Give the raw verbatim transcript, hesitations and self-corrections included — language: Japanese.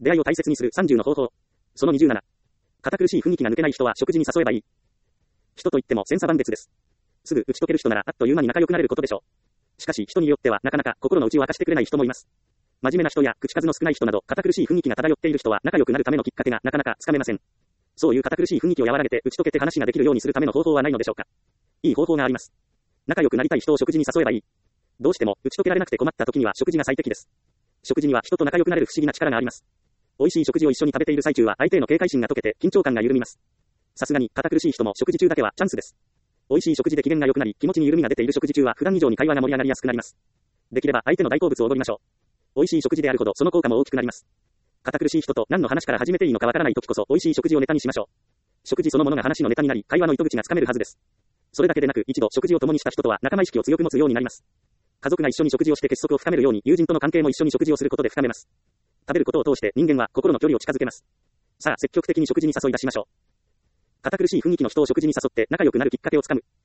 出会いを大切にするさんじゅうの方法。そのにじゅうなな。堅苦しい雰囲気が抜けない人は食事に誘えばいい。人といっても千差万別です。すぐ打ち解ける人ならあっという間に仲良くなれることでしょう。しかし人によってはなかなか心の内を明かしてくれない人もいます。真面目な人や口数の少ない人など堅苦しい雰囲気が漂っている人は仲良くなるためのきっかけがなかなかつかめません。そういう堅苦しい雰囲気を和らげて打ち解けて話ができるようにするための方法はないのでしょうか。いい方法があります。仲良くなりたい人を食事に誘えばいい。どうしても打ち解けられなくて困った時には食事が最適です。食事には人と仲良くなれる不思議な力があります。美味しい食事を一緒に食べている最中は相手への警戒心が解けて緊張感が緩みます。さすがに堅苦しい人も食事中だけはチャンスです。美味しい食事で機嫌が良くなり気持ちに緩みが出ている食事中は普段以上に会話が盛り上がりやすくなります。できれば相手の大好物を踊りましょう。美味しい食事であるほどその効果も大きくなります。堅苦しい人と何の話から始めていいのかわからない時こそ美味しい食事をネタにしましょう。食事そのものが話のネタになり会話の糸口がつかめるはずです。それだけでなく一度食事を共にした人とは仲間意識を強く持つようになります。家族が一緒に食事をして結束を深めるように友人との関係も一緒に食事をすることで深めます。食べることを通して人間は心の距離を近づけます。さあ積極的に食事に誘い出しましょう。堅苦しい雰囲気の人を食事に誘って仲良くなるきっかけをつかむ。